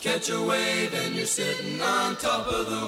Catch a wave and you're sitting on top of the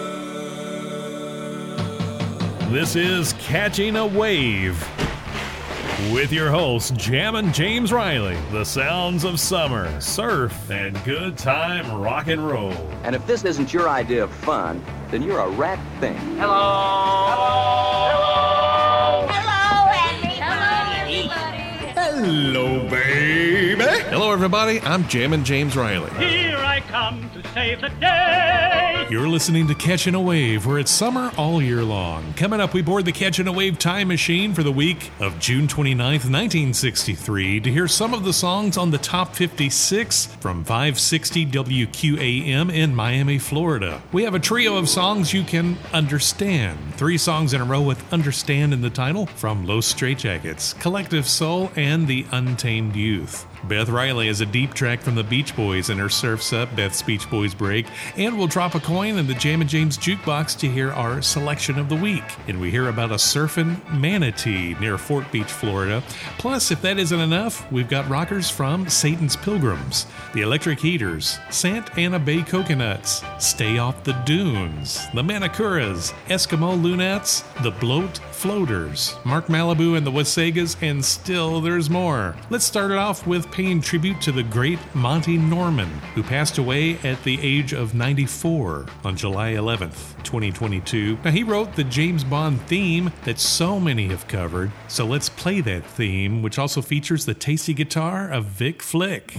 world. This is Catching a Wave with your hosts, Jammin' James Riley. The sounds of summer, surf, and good time rock and roll. And if this isn't your idea of fun, then you're a rat thing. Hello. Hello. Hello, everybody. Hello, baby. Hello, everybody. I'm Jammin' James Riley. Here I come to save the day. You're listening to Catching a Wave, where it's summer all year long. Coming up, we board the Catching a Wave time machine for the week of June 29th, 1963, to hear some of the songs on the Top 56 from 560 WQAM in Miami, Florida. We have a trio of songs you can understand. 3 songs in a row with Understand in the title from Los Straitjackets, Collective Soul, and The Untamed Youth. Beth Riley has a deep track from the Beach Boys in her Surf's Up Beth's Beach Boys break, and we'll drop a coin in the Jammin' James Jukebox to hear our selection of the week. And we hear about a surfing manatee near Fort Beach, Florida. Plus, if that isn't enough, we've got rockers from Satan's Pilgrims, the Electric Heaters, Santa Ana Bay Coconuts, Stay Off the Dunes, the Manicuras, Eskimo Lunettes, the Bloat Floaters, Mark Malibu and the Wasagas, and still there's more. Let's start it off with paying tribute to the great Monty Norman, who passed away at the age of 94 on July 11th, 2022. Now, he wrote the James Bond theme that so many have covered, so let's play that theme, which also features the tasty guitar of Vic Flick.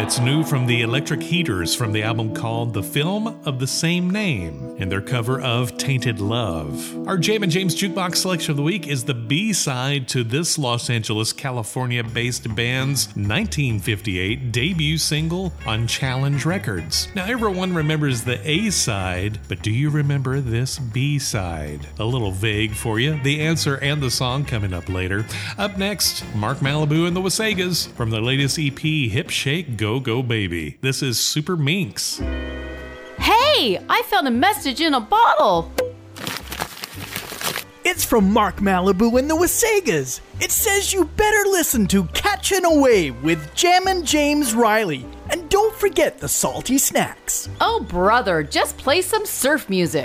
That's new from the Electric Heaters from the album called The Film of the Same Name and their cover of Tainted Love. Our Jammin' James Jukebox selection of the week is the B-side to this Los Angeles, California-based band's 1958 debut single on Challenge Records. Now, everyone remembers the A-side, but do you remember this B-side? A little vague for you. The answer and the song coming up later. Up next, Mark Malibu and the Wasagas from their latest EP, Hip Shake Go Go Baby. This is Super Minx. Hey, I found a message in a bottle. It's from Mark Malibu and the Wasagas. It says you better listen to Catchin' a Wave with Jammin' James Riley. And don't forget the salty snacks. Oh, brother, just play some surf music.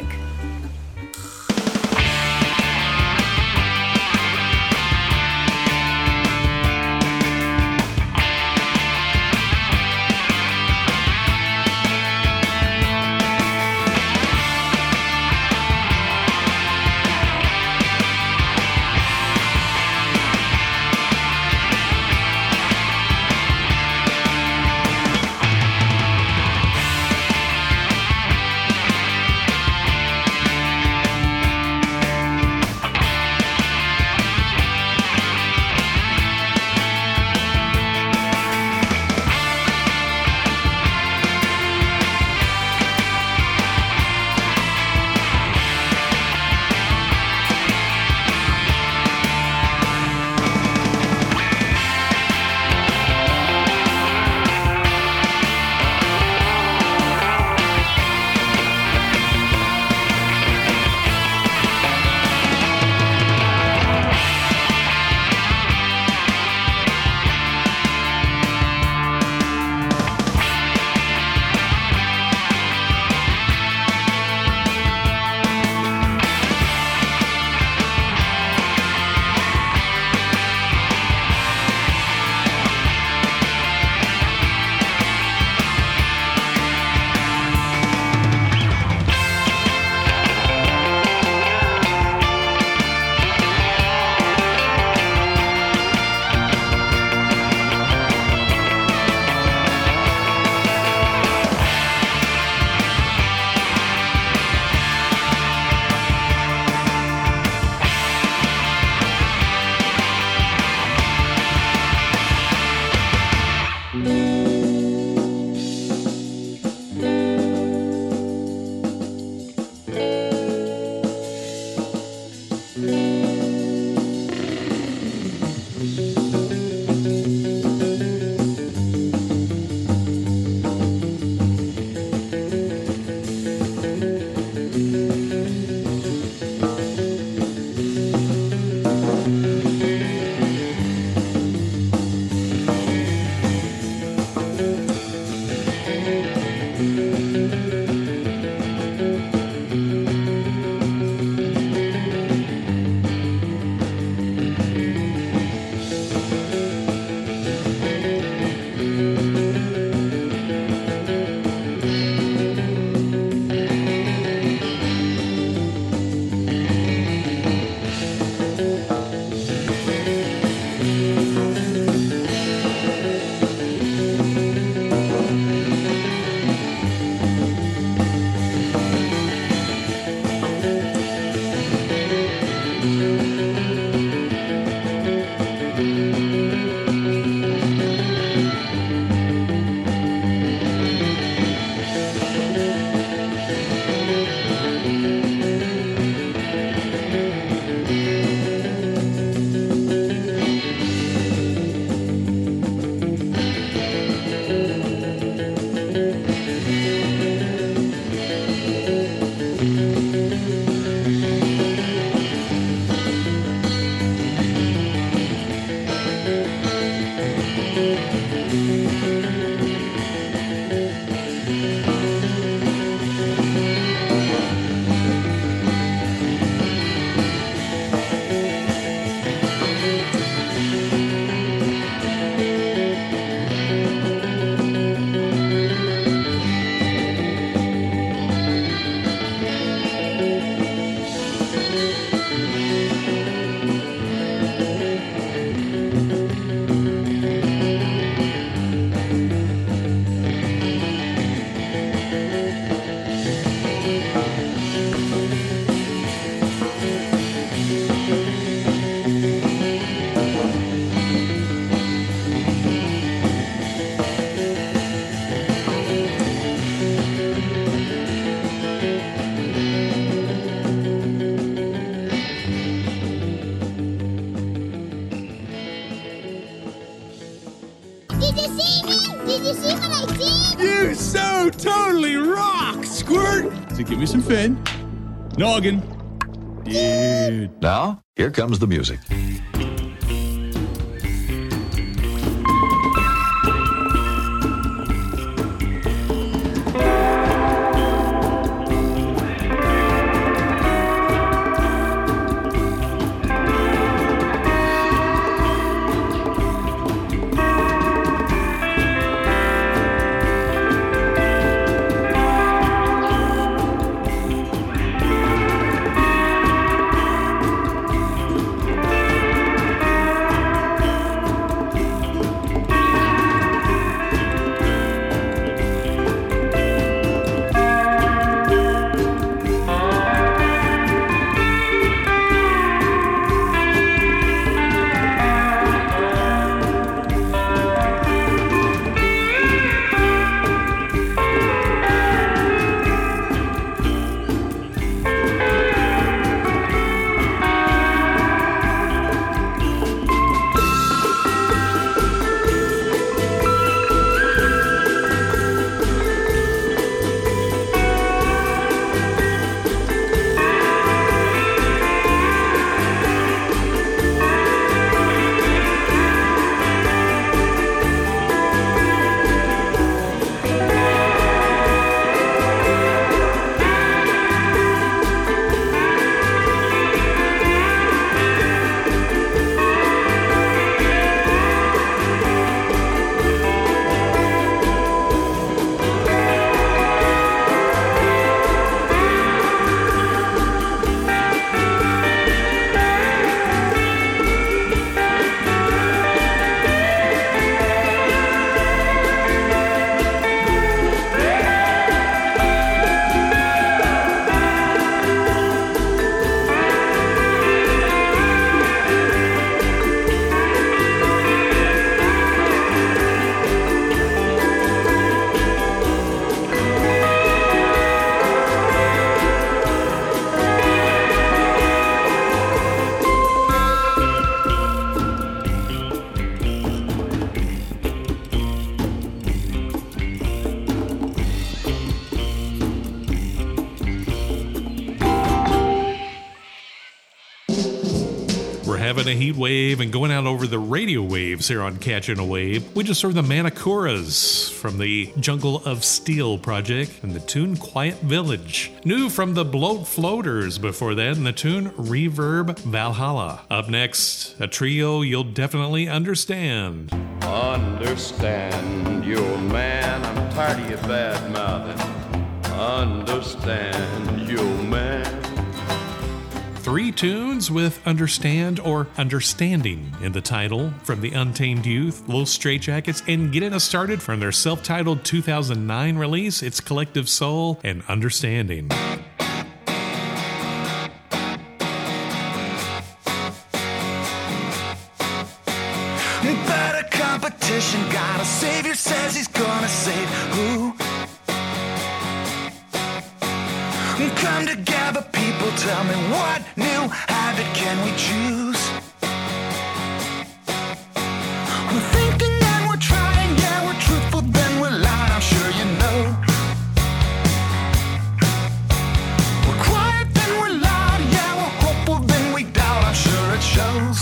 totally rocks. Squirt. So give me some fin. Noggin. Dude. Now, here comes the music. Having a heat wave and going out over the radio waves here on Catching a Wave. We just heard the Manicuras from the Jungle of Steel project and the tune Quiet Village. New from the Bloat Floaters before that, and the tune Reverb Valhalla. Up next, a trio you'll definitely understand. Understand you, man, I'm tired of your bad mouthing. Understand you, man. 3 tunes with Understand or Understanding in the title from the Untamed Youth, Los Straitjackets, and getting us started from their self-titled 2009 release, It's Collective Soul and Understanding. Better competition, got a savior says he's gonna save who? Come together, people, tell me what new habit can we choose? We're thinking and we're trying, yeah, we're truthful, then we're lying, I'm sure you know. We're quiet, then we're loud, yeah, we're hopeful, then we doubt, I'm sure it shows.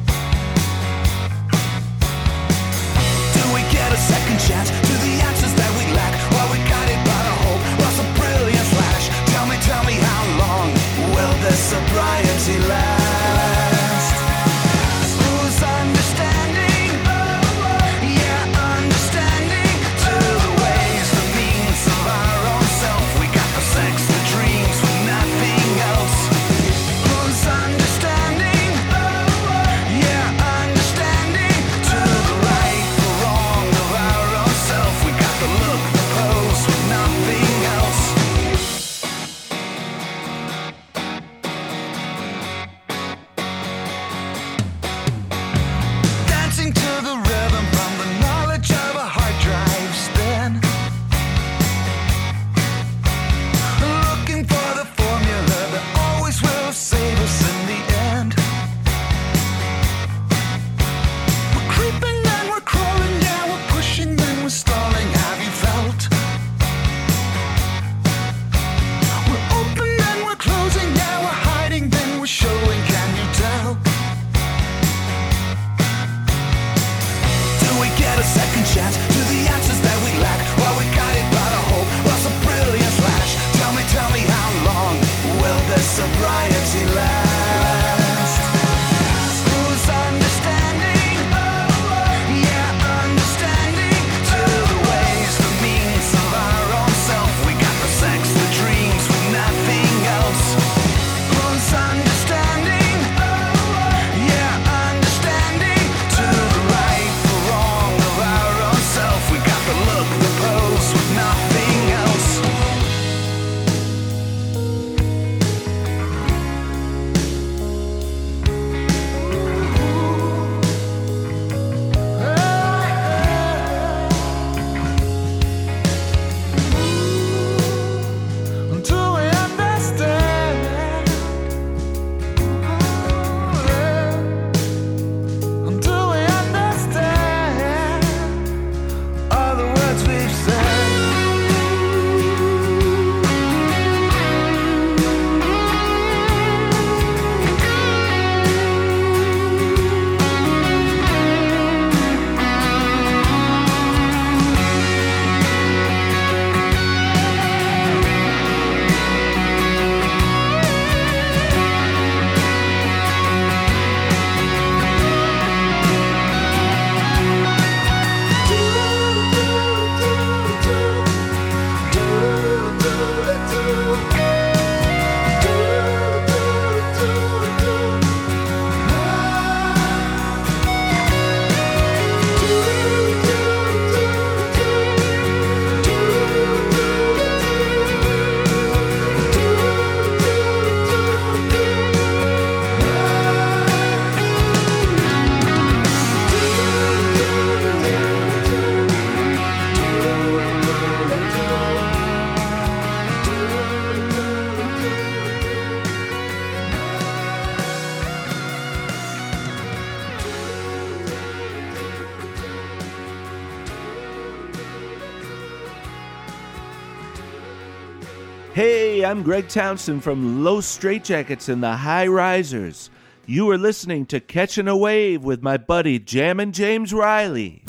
Do we get a second chance to the answers that we lack? Well, we got it by the hope, lost a brilliant flash. Tell me how long will this sobriety last? Who's understanding? Yeah, understanding to the ways, the means of our own self. We got the sex, the dreams, with nothing else. Who's understanding? Hey, I'm Greg Townsend from Los Straitjackets and the High Risers. You are listening to Catching a Wave with my buddy Jammin' James Riley.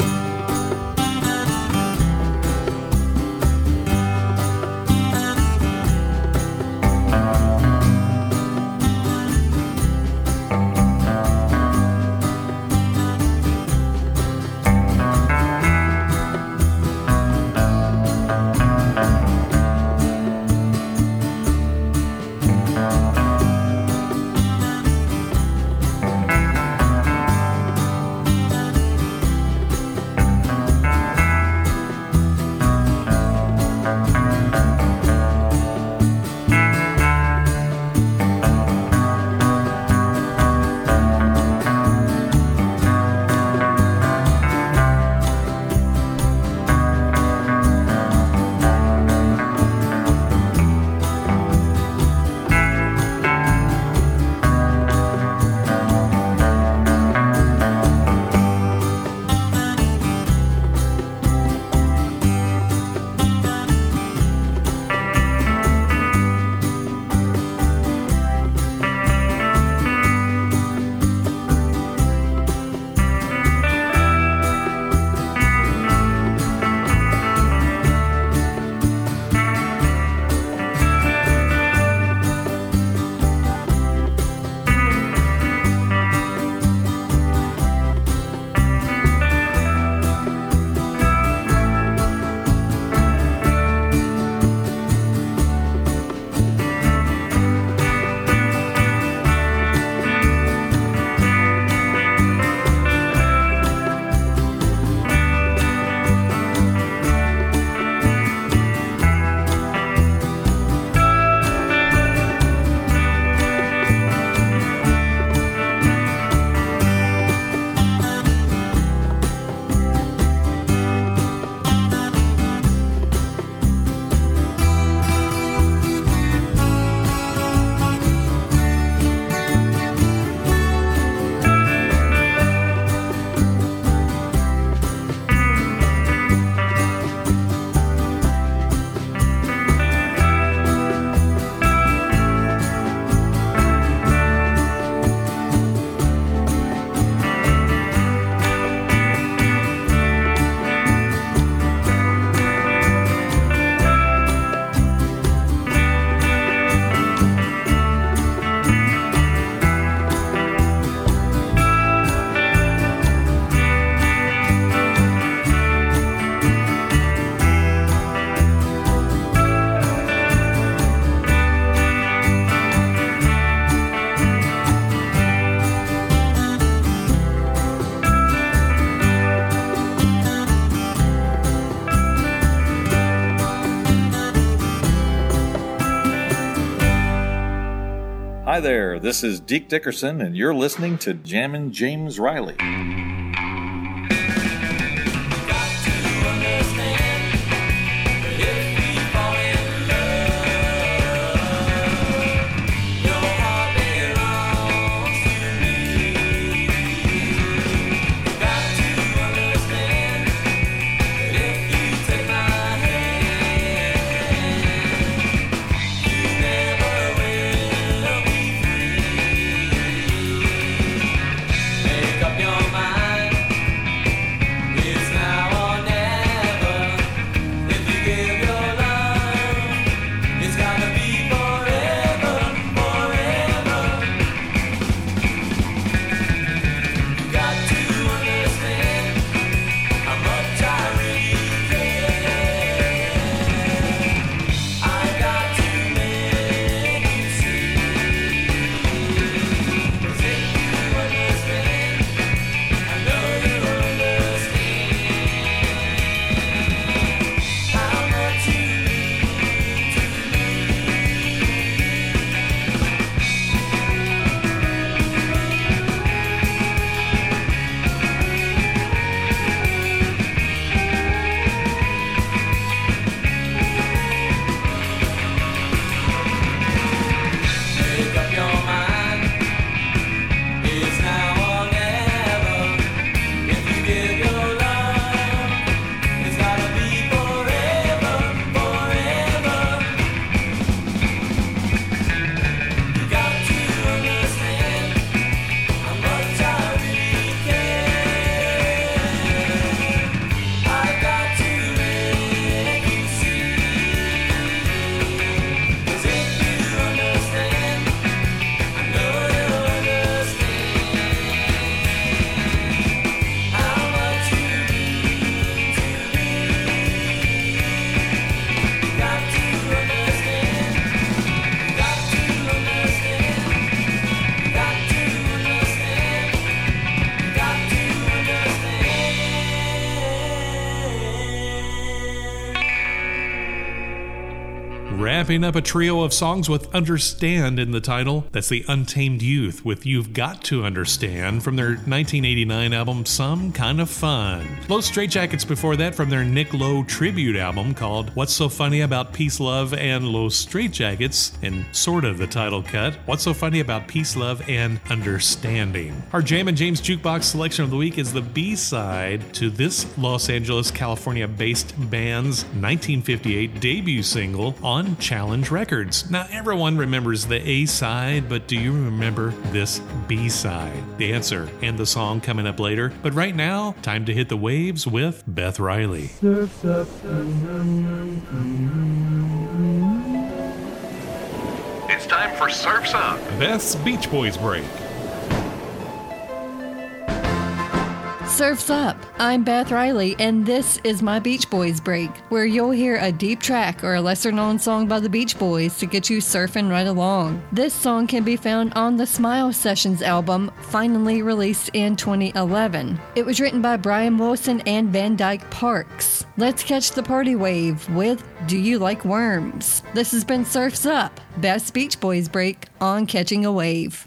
Hi there, this is Deke Dickerson, and you're listening to Jammin' James Riley. Make up your mind. Wrapping up a trio of songs with Understand in the title. That's the Untamed Youth with You've Got to Understand from their 1989 album Some Kind of Fun. Los Straitjackets before that from their Nick Lowe tribute album called What's So Funny About Peace, Love, and Los Straitjackets, and sort of the title cut, What's So Funny About Peace, Love, and Understanding. Our Jammin' James Jukebox selection of the week is the B-side to this Los Angeles, California-based band's 1958 debut single on Challenge Records. Now, everyone remembers the A-side, but do you remember this B-side? The answer and the song coming up later. But right now, time to hit the waves with Beth Riley. Surf's up. It's time for Surf's Up, Beth's Beach Boys break. Surf's Up. I'm Beth Riley, and this is my Beach Boys break, where you'll hear a deep track or a lesser-known song by the Beach Boys to get you surfing right along. This song can be found on the Smile Sessions album, finally released in 2011. It was written by Brian Wilson and Van Dyke Parks. Let's catch the party wave with Do You Like Worms? This has been Surf's Up, Beth's Beach Boys break on Catching a Wave.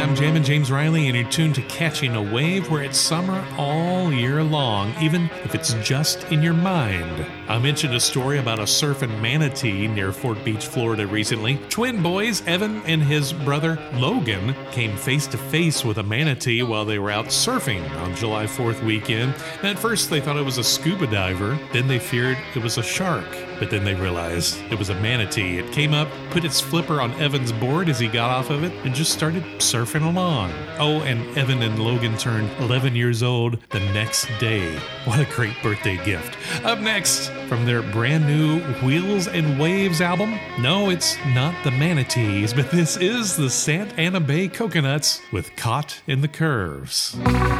I'm Jammin' James Riley, and you're tuned to Catching a Wave, where it's summer all year long, even if it's just in your mind. I mentioned a story about a surfing manatee near Fort Beach, Florida recently. Twin boys, Evan and his brother Logan, came face to face with a manatee while they were out surfing on July 4th weekend. And at first they thought it was a scuba diver, then they feared it was a shark. But then they realized it was a manatee. It came up, put its flipper on Evan's board as he got off of it, and just started surfing along. Oh, and Evan and Logan turned 11 years old the next day. What a great birthday gift. Up next, from their brand new Wheels and Waves album, no, it's not the Manatees, but this is the Santa Ana Bay Coconuts with Caught in the Curves.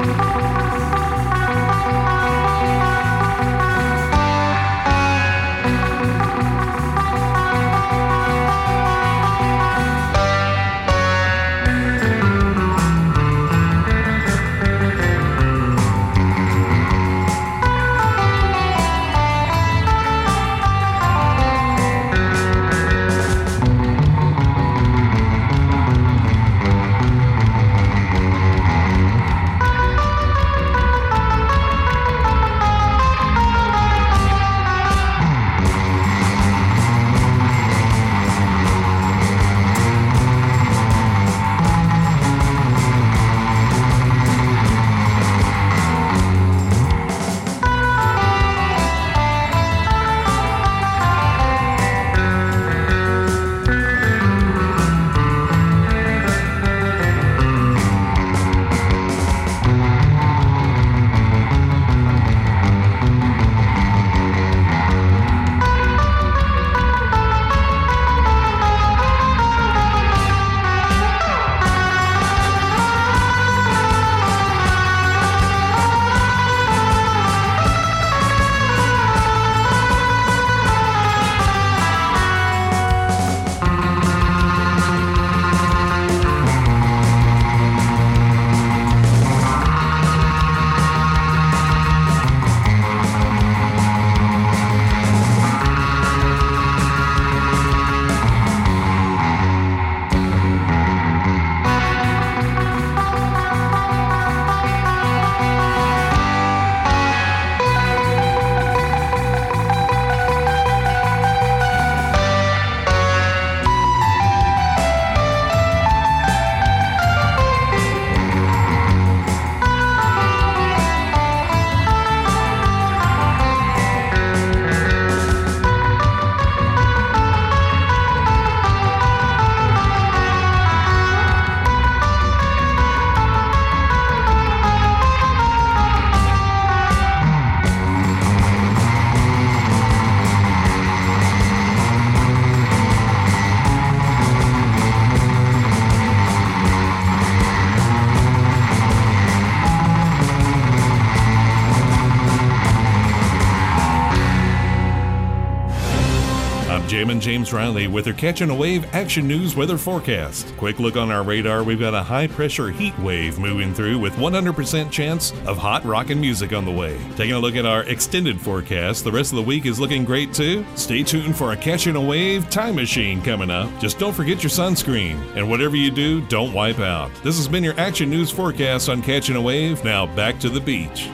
Jammin' James Riley with their Catching a Wave Action News weather forecast. Quick look on our radar, we've got a high-pressure heat wave moving through with 100% chance of hot rockin' music on the way. Taking a look at our extended forecast, the rest of the week is looking great too. Stay tuned for a Catching a Wave time machine coming up. Just don't forget your sunscreen, and whatever you do, don't wipe out. This has been your Action News forecast on Catching a Wave. Now back to the beach.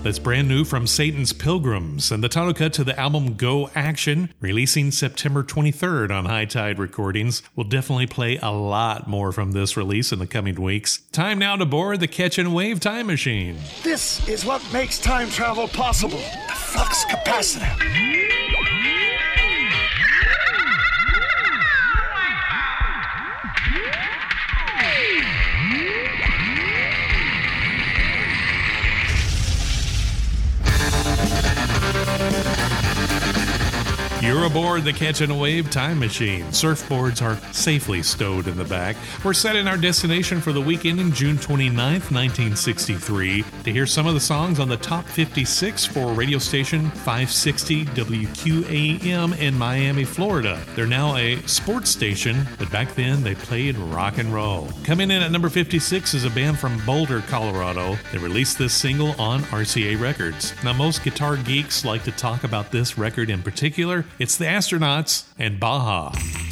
That's brand new from Satan's Pilgrims, and the title cut to the album Go Action, releasing September 23rd on High Tide Recordings. We'll definitely play a lot more from this release in the coming weeks. Time now to board the Catchin' Wave time machine. This is what makes time travel possible. The flux capacitor. You're aboard the Catchin' a Wave time machine. Surfboards are safely stowed in the back. We're setting our destination for the week ending June 29th, 1963, to hear some of the songs on the top 56 for radio station 560 WQAM in Miami, Florida. They're now a sports station, but back then they played rock and roll. Coming in at number 56 is a band from Boulder, Colorado. They released this single on RCA Records. Now, most guitar geeks like to talk about this record in particular. It's the Astronauts and Baja.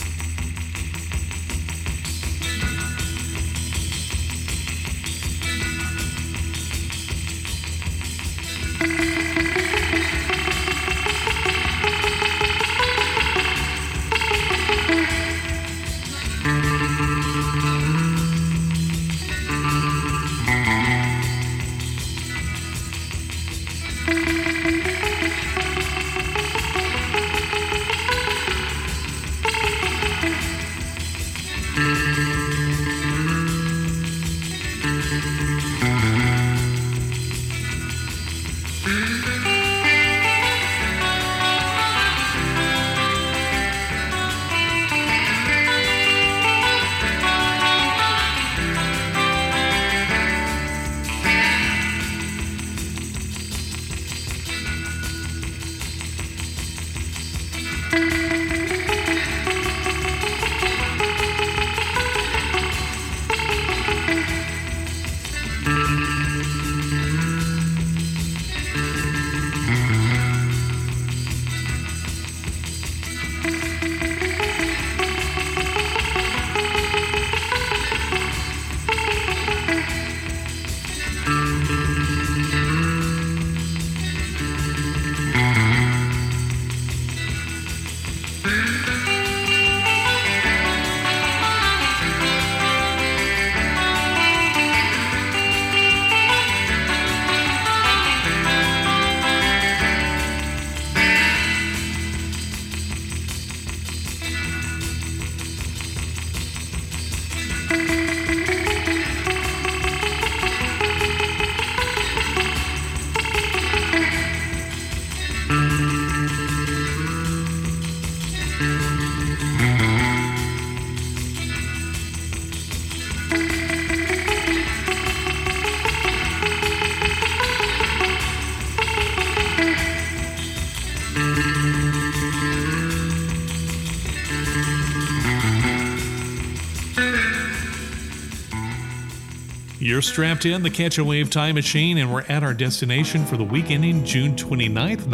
You're strapped in the Catch a Wave time machine, and we're at our destination for the week ending June 29th,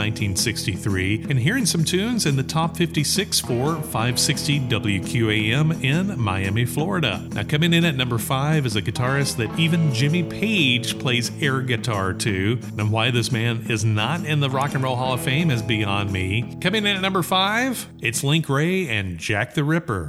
1963, and hearing some tunes in the top 56 for 560 WQAM in Miami, Florida. Now, coming in at number 5 is a guitarist that even Jimmy Page plays air guitar to, and why this man is not in the Rock and Roll Hall of Fame is beyond me. Coming in at number 5, it's Link Wray and Jack the Ripper.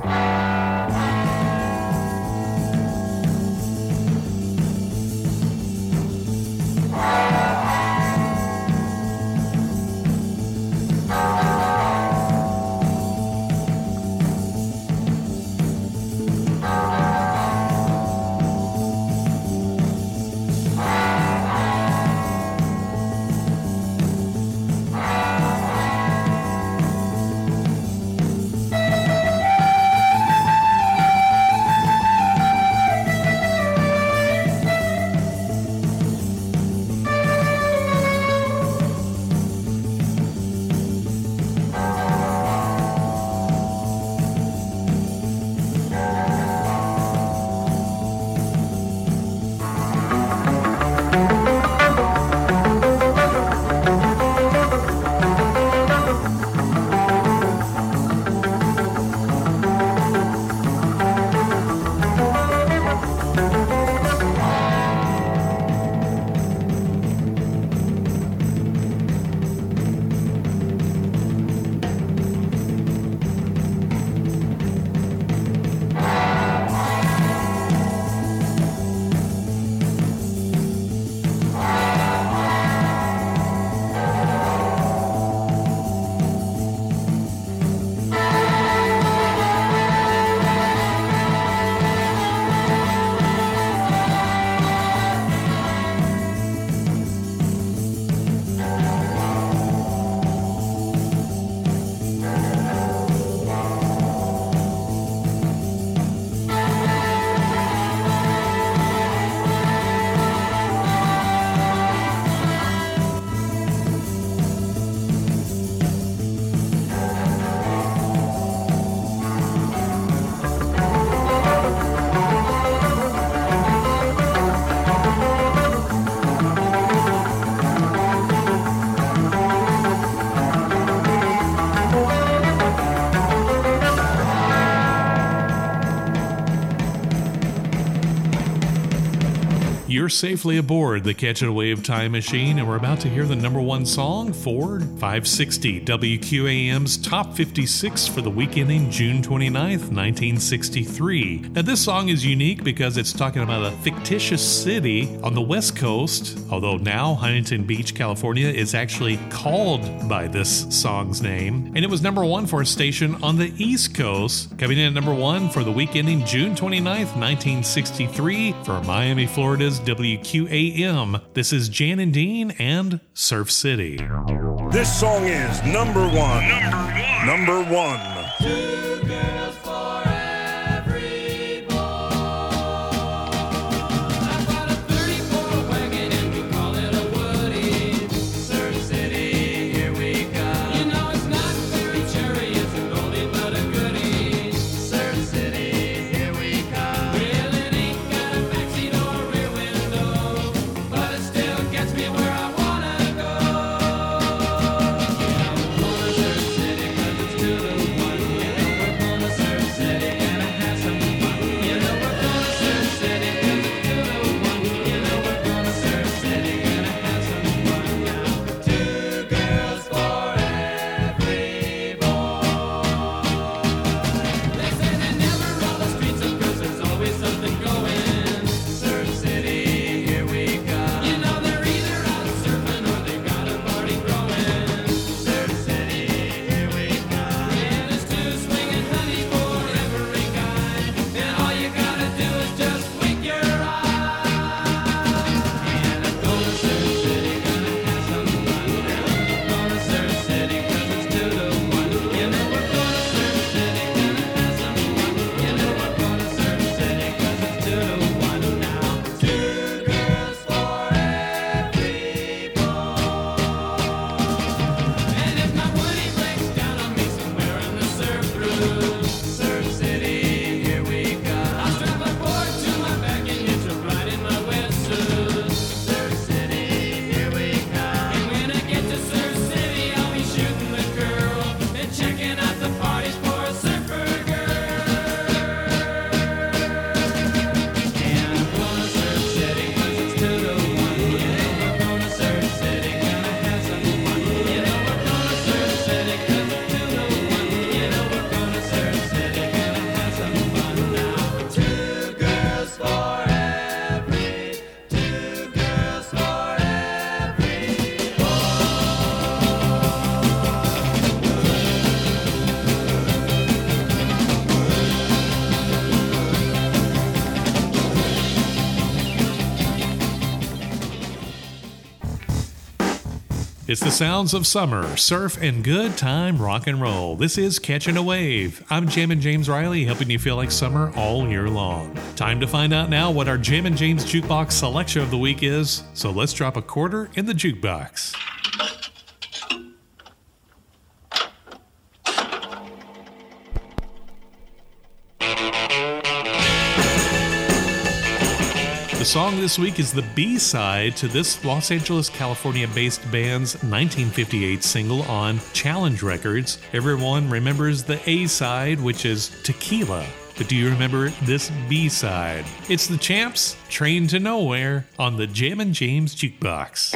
You're safely aboard the Catchin' a Wave time machine, and we're about to hear the number one song for 560 WQAM's Top 56 for the week ending June 29th, 1963. Now, this song is unique because it's talking about a fictitious city on the West Coast, although now Huntington Beach, California is actually called by this song's name. And it was number one for a station on the East Coast, coming in at number one for the week ending June 29th, 1963 for Miami, Florida's WQAM. This is Jan and Dean and Surf City. This song is number one. Number one. Two girls for every boy. I've got a 34 wagon and we call it a Woody. Surf City, here we come. You know it's not very cherry, it's a goldie but a goodie. Surf City, here we come. Well, it ain't got a backseat or a rear window, but it still gets me where I wanna go. You know we're going to Surf City 'cause it's 2 to 1. You know we're going to Surf City, gonna have some fun. You know we're going to Surf City 'cause it's 2 to 1. You know we're going to Surf City, gonna have some fun now. Two girls for every boy. They say they never roll the streets of 'cause there's always something going. Surf City, here we come. You know they're either out surfing or they got a party growing. Surf City, here we come. Yeah, there's two swinging honeys for every guy, and all you gotta do is just wink your eye. And I'm going to Surf City, gonna have some fun. Yeah, I'm going to Surf City 'cause it's 2 to 1. You know we're going to Surf City, gonna have some fun. You know we're going to Surf City 'cause it's 2 to 1 now. Two girls for every boy. And if my Woody breaks down on me somewhere in the surf through Surf City, here we come. I'll strap a board to my back and hitch a ride in my wetsuit. Surf City, here we come. And when I get to Surf City, I'll be shooting the girl and checking out the parties for a surfer girl. And I'm going to Surf City 'cause it's 2 to 1. You know we're going to Surf City, gonna have some fun. You know we're going to Surf City 'cause it's 2 to 1. You know we're going to Surf City, gonna have some fun now. Two girls for every, two girls for every boy. It's the sounds of summer, surf, and good time rock and roll. This is Catchin' a Wave. I'm Jammin' James Riley, helping you feel like summer all year long. Time to find out now what our Jammin' James Jukebox selection of the week is. So let's drop a quarter in the jukebox. The song this week is the B-side to this Los Angeles, California-based band's 1958 single on Challenge Records. Everyone remembers the A-side, which is Tequila. But do you remember this B-side? It's the Champs, Train to Nowhere, on the Jammin' James Jukebox.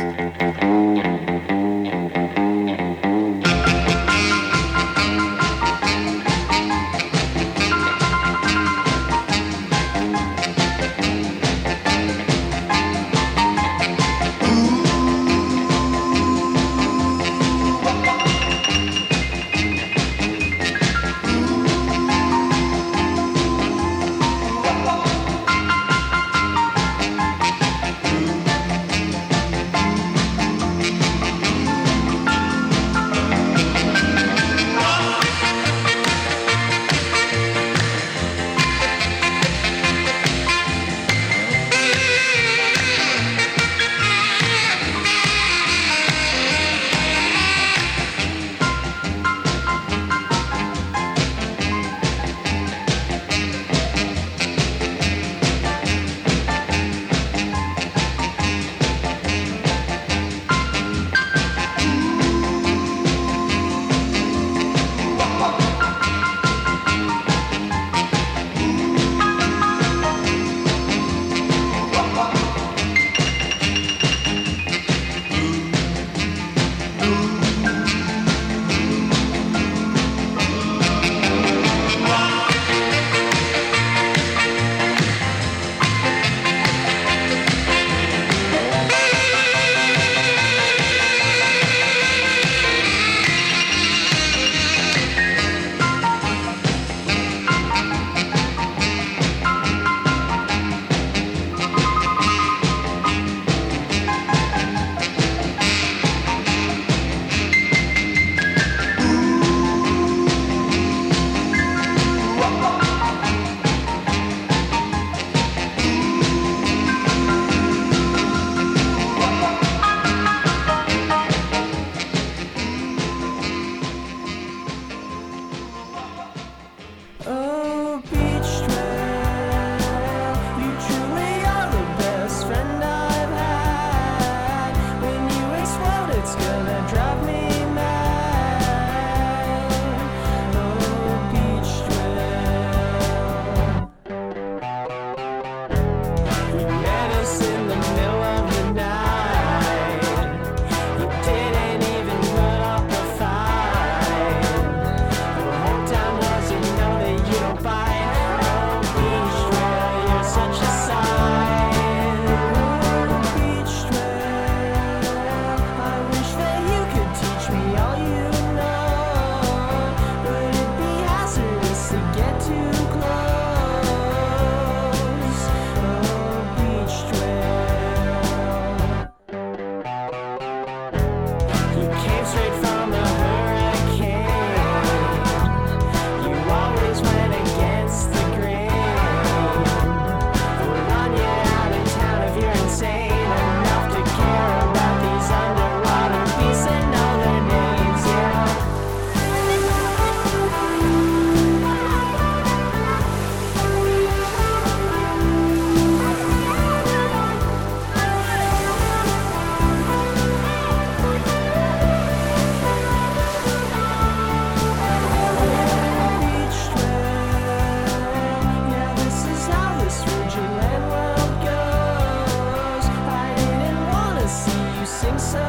sing so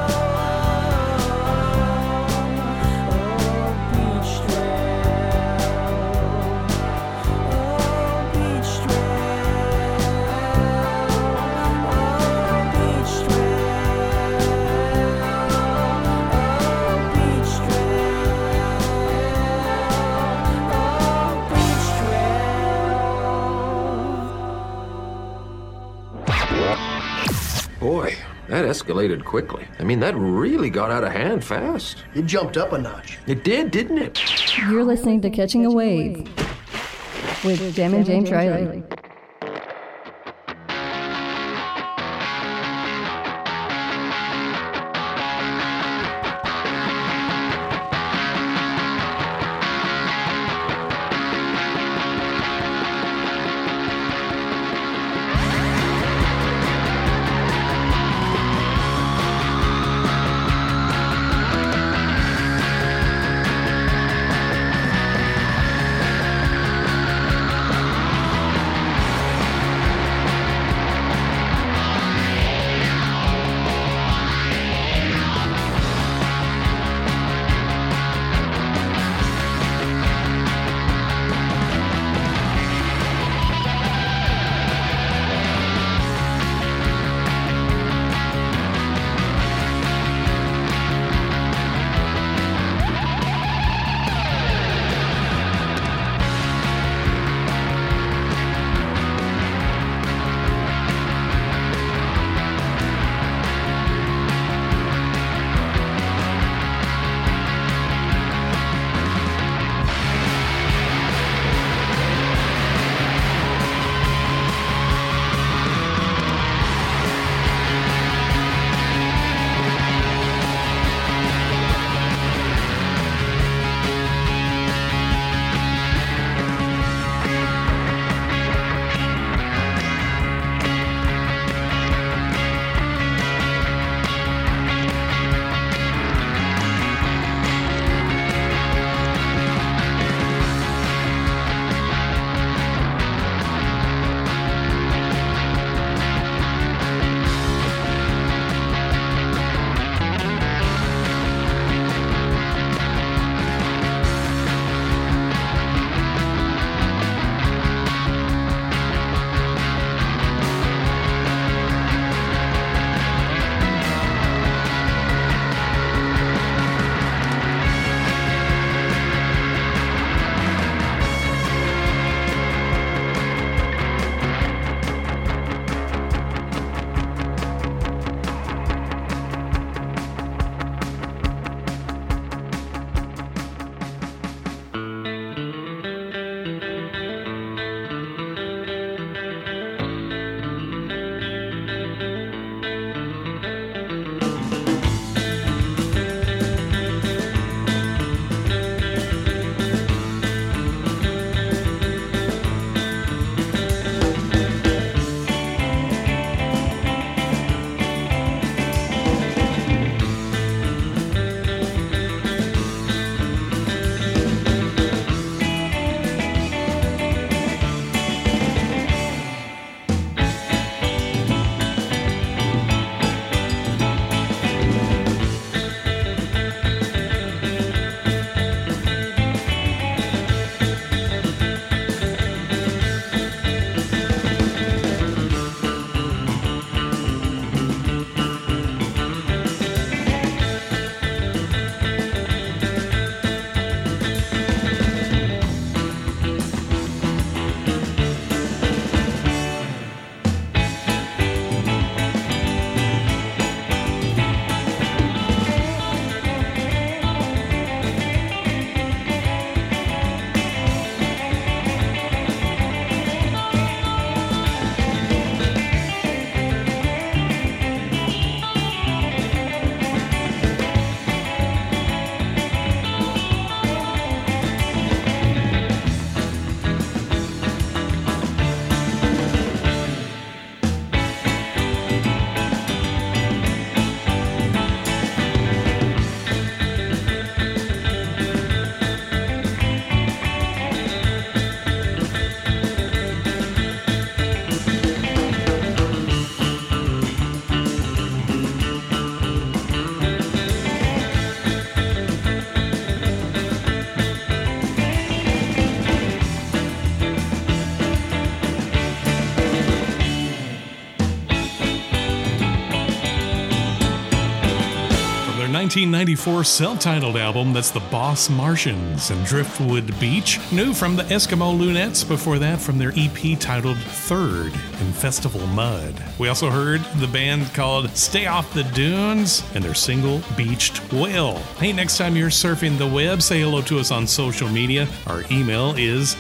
oh, beach Boy, that escalated quickly. I mean, that really got out of hand fast. It jumped up a notch. It did, didn't it? You're listening to Catching a Wave with Jammin' James Riley. 1994 self-titled album, that's the Boss Martians and Driftwood Beach. New from the Eskimo Lunettes, before that from their EP titled Third and Festival Mud. We also heard the band called Stay Off the Dunes and their single Beached Whale. Hey, next time you're surfing the web, say hello to us on social media. Our email is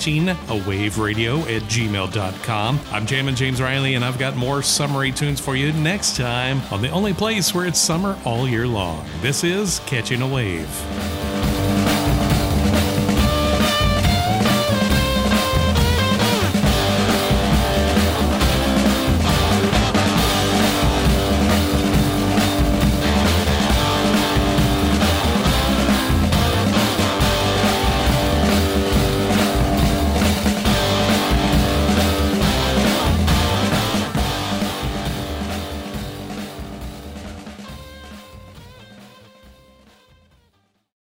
catchingawaveradio@gmail.com. I'm Jammin' James Riley, and I've got more summery tunes for you next time on the only place where it's summer all year long. This is Catching a Wave.